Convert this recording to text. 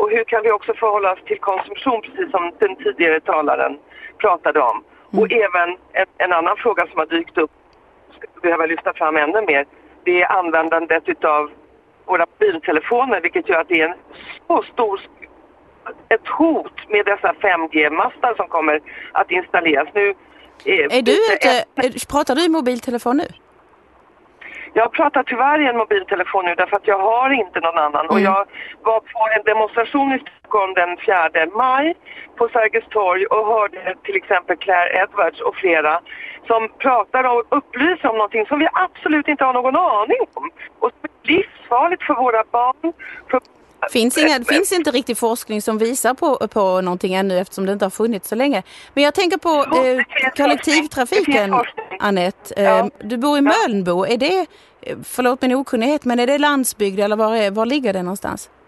Och hur kan vi också förhålla oss till konsumtion, precis som den tidigare talaren pratade om. Och även en annan fråga som har dykt upp, behöver lyfta fram ännu mer, det är användandet utav våra mobiltelefoner, vilket gör att det är en så stor ett hot med dessa 5G-mastar som kommer att installeras. Nu pratar du i mobiltelefon nu? Jag pratar tyvärr i en mobiltelefon nu därför att jag har inte någon annan. Och jag var på en demonstration i Stockholm den 4 maj på Sergels torg och hörde till exempel Claire Edwards och flera som pratar och upplyser om någonting som vi absolut inte har någon aning om. Och som är livsfarligt för våra barn. Finns inte riktig forskning som visar på någonting ännu eftersom det inte har funnits så länge. Men jag tänker på kollektivtrafiken, Anette. Du bor i Mölnbo. Är det, förlåt min okunnighet, men är det landsbygd eller var ligger det någonstans?